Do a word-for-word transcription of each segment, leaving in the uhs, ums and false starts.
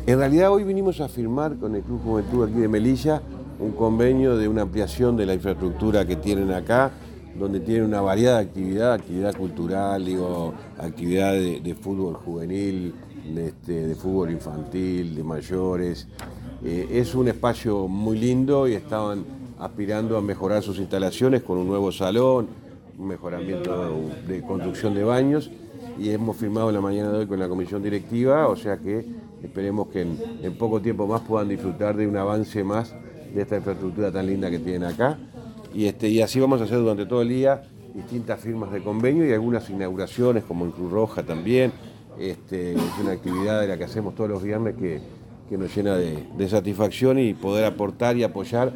En realidad hoy vinimos a firmar con el Club Juventud aquí de Melilla un convenio de una ampliación de la infraestructura que tienen acá, donde tienen una variada actividad, actividad cultural, digo, actividad de, de fútbol juvenil, de, este, de fútbol infantil, de mayores. Eh, es un espacio muy lindo y estaban aspirando a mejorar sus instalaciones con un nuevo salón, un mejoramiento de, de construcción de baños, y hemos firmado en la mañana de hoy con la comisión directiva, o sea que esperemos que en, en poco tiempo más puedan disfrutar de un avance más de esta infraestructura tan linda que tienen acá. Y, este, y así vamos a hacer durante todo el día distintas firmas de convenio y algunas inauguraciones, como en Cruz Roja también. Este, es una actividad de la que hacemos todos los viernes que, que nos llena de, de satisfacción y poder aportar y apoyar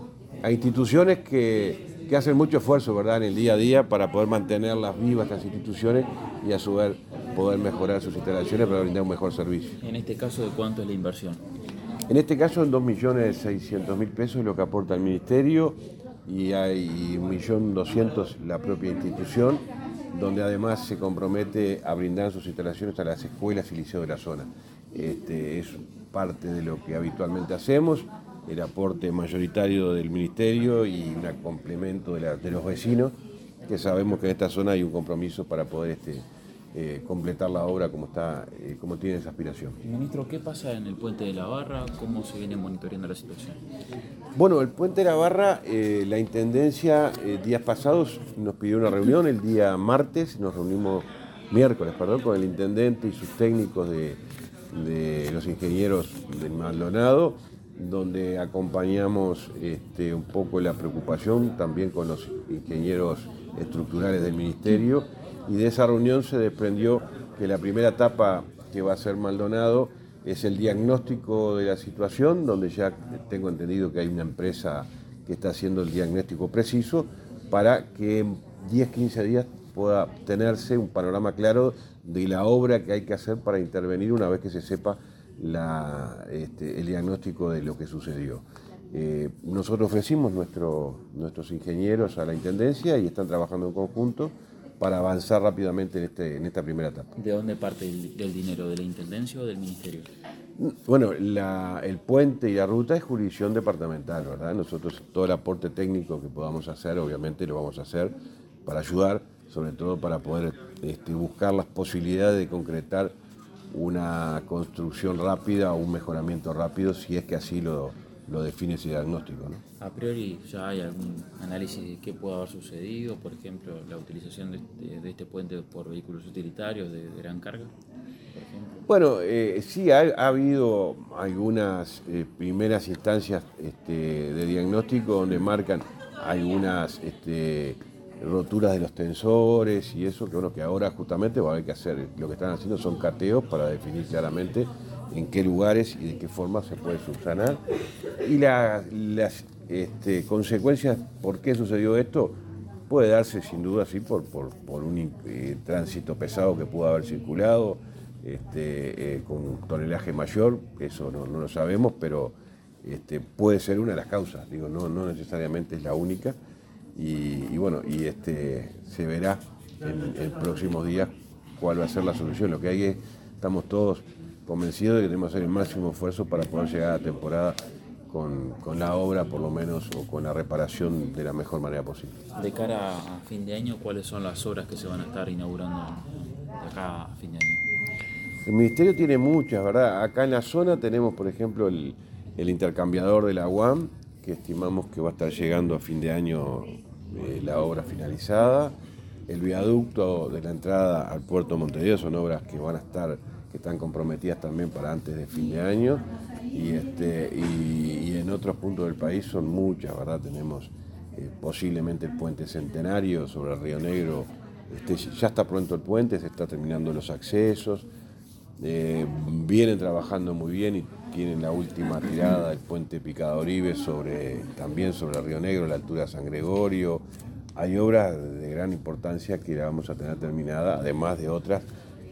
a instituciones que, que hacen mucho esfuerzo, ¿verdad?, en el día a día para poder mantenerlas vivas, estas instituciones, y a su vez poder mejorar sus instalaciones para brindar un mejor servicio. En este caso, ¿de cuánto es la inversión? En este caso, en dos millones seiscientos mil pesos es lo que aporta el Ministerio, y hay un millón doscientos la propia institución, donde además se compromete a brindar sus instalaciones a las escuelas y liceos de la zona. Este, es parte de lo que habitualmente hacemos, el aporte mayoritario del Ministerio y un complemento de, la, de los vecinos, que sabemos que en esta zona hay un compromiso para poder este, eh, completar la obra como, está, eh, como tiene esa aspiración. Ministro, ¿qué pasa en el Puente de la Barra? ¿Cómo se viene monitoreando la situación? Bueno, el Puente de la Barra, eh, la Intendencia, eh, días pasados nos pidió una reunión, el día martes, nos reunimos, miércoles, perdón, con el Intendente y sus técnicos de, de los ingenieros del Maldonado, donde acompañamos este, un poco la preocupación también con los ingenieros estructurales del Ministerio, y de esa reunión se desprendió que la primera etapa que va a ser Maldonado es el diagnóstico de la situación, donde ya tengo entendido que hay una empresa que está haciendo el diagnóstico preciso para que en diez a quince días pueda tenerse un panorama claro de la obra que hay que hacer para intervenir una vez que se sepa la, este, el diagnóstico de lo que sucedió. Eh, nosotros ofrecimos nuestro, nuestros ingenieros a la Intendencia y están trabajando en conjunto para avanzar rápidamente en, este, en esta primera etapa. ¿De dónde parte el, del dinero? ¿De la Intendencia o del Ministerio? Bueno, la, el puente y la ruta es jurisdicción departamental, ¿verdad? Nosotros todo el aporte técnico que podamos hacer, obviamente lo vamos a hacer para ayudar, sobre todo para poder este, buscar las posibilidades de concretar una construcción rápida o un mejoramiento rápido, si es que así lo, lo define ese diagnóstico, ¿no? A priori, ¿ya hay algún análisis de qué puede haber sucedido? Por ejemplo, la utilización de, de, de este puente por vehículos utilitarios de, de gran carga, por ejemplo. Bueno, eh, sí, ha, ha habido algunas eh, primeras instancias este, de diagnóstico donde marcan algunas este, roturas de los tensores y eso, que bueno, que ahora justamente va a haber que hacer, lo que están haciendo son cateos para definir claramente en qué lugares y de qué forma se puede subsanar. Y la, las este, consecuencias, ¿por qué sucedió esto? Puede darse sin duda sí por, por, por un eh, tránsito pesado que pudo haber circulado, este, eh, con un tonelaje mayor, eso no, no lo sabemos, pero este, puede ser una de las causas, digo, no, no necesariamente es la única, y, y bueno, y este, se verá en, en próximos días cuál va a ser la solución. Lo que hay es, estamos todos convencidos de que tenemos que hacer el máximo esfuerzo para poder llegar a la temporada con, con la obra, por lo menos, o con la reparación de la mejor manera posible. De cara a fin de año, ¿cuáles son las obras que se van a estar inaugurando de acá a fin de año? El Ministerio tiene muchas, ¿verdad? Acá en la zona tenemos, por ejemplo, el, el intercambiador de la U A M, que estimamos que va a estar llegando a fin de año eh, la obra finalizada. El viaducto de la entrada al puerto de Montevideo son obras que van a estar, que están comprometidas también para antes de fin de año. Y, este, y, y en otros puntos del país son muchas, ¿verdad? Tenemos eh, posiblemente el puente Centenario sobre el Río Negro. Este, ya está pronto el puente, se está terminando los accesos. Eh, vienen trabajando muy bien y tienen la última tirada del puente Picadoribe sobre, también sobre el Río Negro, a la altura de San Gregorio. Hay obras de gran importancia que la vamos a tener terminada, además de otras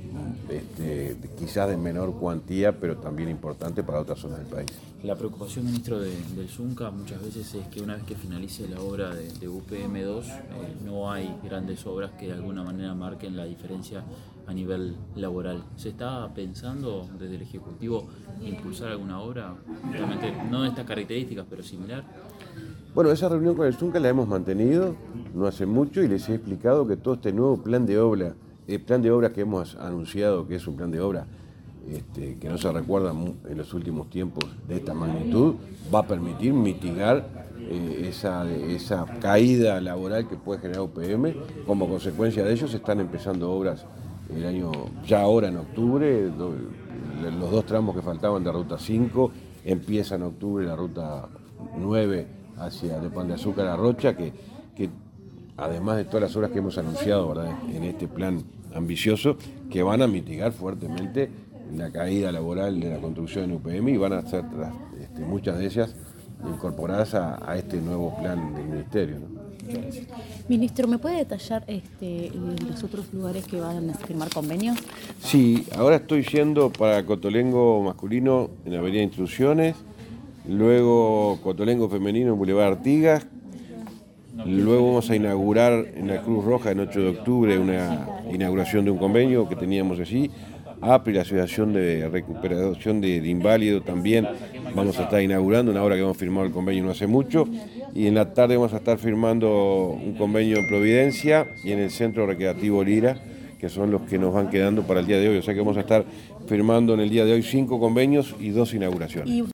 este, quizás de menor cuantía, pero también importante para otras zonas del país. La preocupación, ministro, de, del Zunca muchas veces es que una vez que finalice la obra de, de U P M dos, eh, no hay grandes obras que de alguna manera marquen la diferencia a nivel laboral. ¿Se está pensando desde el Ejecutivo impulsar alguna obra, justamente no de estas características, pero similar? Bueno, esa reunión con el Zunca la hemos mantenido no hace mucho y les he explicado que todo este nuevo plan de obra, el plan de obra que hemos anunciado, que es un plan de obra este, que no se recuerda en los últimos tiempos de esta magnitud, va a permitir mitigar eh, esa, esa caída laboral que puede generar U P M. Como consecuencia de ello se están empezando obras el año, ya ahora en octubre, do, los dos tramos que faltaban de Ruta cinco, empieza en octubre la Ruta nueve hacia de Pan de Azúcar a Rocha, que, que además de todas las obras que hemos anunciado, ¿verdad?, en este plan ambicioso, que van a mitigar fuertemente la caída laboral de la construcción en U P M y van a ser este, muchas de ellas incorporadas a, a este nuevo plan del Ministerio, ¿no? Ministro, ¿me puede detallar este, los otros lugares que van a firmar convenios? Sí, ahora estoy yendo para Cotolengo masculino en la Avenida Instrucciones, luego Cotolengo femenino en Boulevard Artigas, luego vamos a inaugurar en la Cruz Roja el ocho de octubre una inauguración de un convenio que teníamos allí. A P R I, la Asociación de Recuperación de, de Inválidos, también vamos a estar inaugurando una obra que hemos firmado el convenio no hace mucho, y en la tarde vamos a estar firmando un convenio en Providencia y en el Centro Recreativo Lira, que son los que nos van quedando para el día de hoy. O sea que vamos a estar firmando en el día de hoy cinco convenios y dos inauguraciones.